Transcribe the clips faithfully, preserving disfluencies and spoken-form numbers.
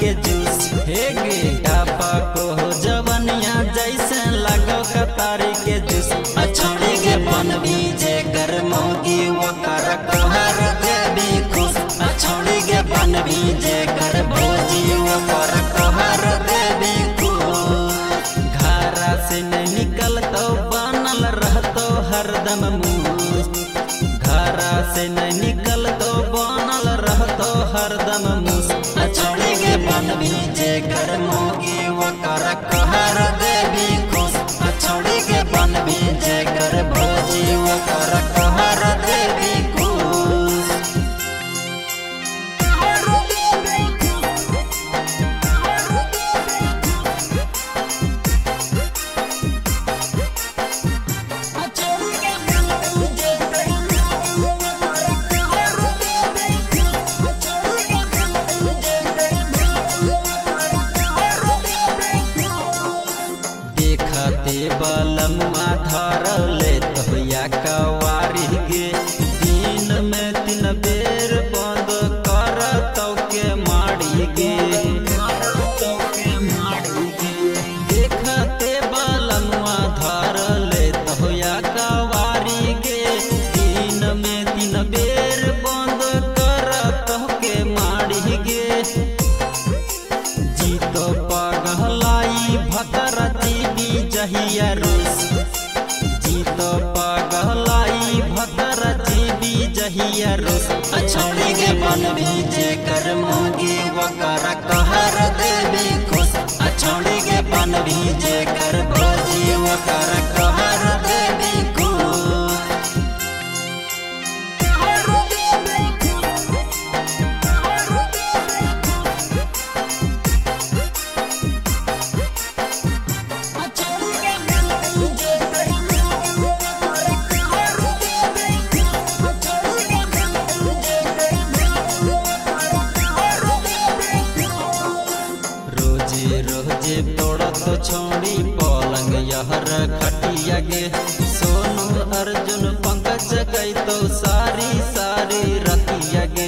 के जूस हे गे डापा को हो जवनिया जैसे लगो कतारी के जूस छोड़ी के बन बीजे कर मोगी वो कर कहर देवी खुश छोड़ी के बन बीजे कर भोजी वो कर कहर देवी खुश घरा से नहीं निकल तो बनल रहतो हरदम मूस घरा से नहीं निकल तो बनल रहतो हरदम मूस छोड़ी के बन बीजे कर मोगी वो कर कहर देवी खुश छोड़ी के बन बीजे कर भोजी वो कर कहर देवी खुश देखते बलमुआ धरले तोया कवारी गे दिन में तीन बेर बंद कर तो के मारी गे देखते बलमुआ धरले तोया कवारी गे दिन में तीन बेर बंद कर तो के मारी गे जीतो पगलाई भकर जीवी जहिया रोस जीतो पगलाई भकर जीवी जहिया रोस छोड़ी के बन बीजे कर मोगी वकर कहर देवी खुश छोड़ी के बन बीजे कर भोजी वकर कहर देवी खुश रोजे तोड़त छोड़ी पलंग यहर खटिया गे सोनू अर्जुन पंकज गई तो सारी सारी रतिया गे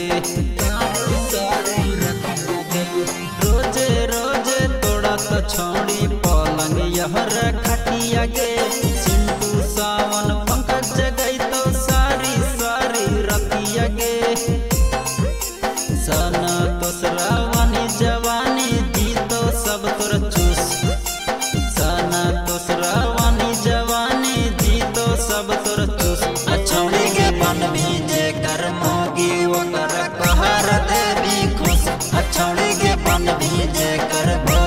रोजे रोजे तोड़त छोड़ी पलंग यहर खटिया गे सिंटू सावन पंकज गई तो सारी सारी रतिया गे सना तो सरावानी जवानी सब तोर चूस सना तो सरावानी जवानी जी तो सब तोर चूस छोड़ी के बन बीजे कर मोगी वो कर कहर देवी खुश छोड़ी के बन बीजे कर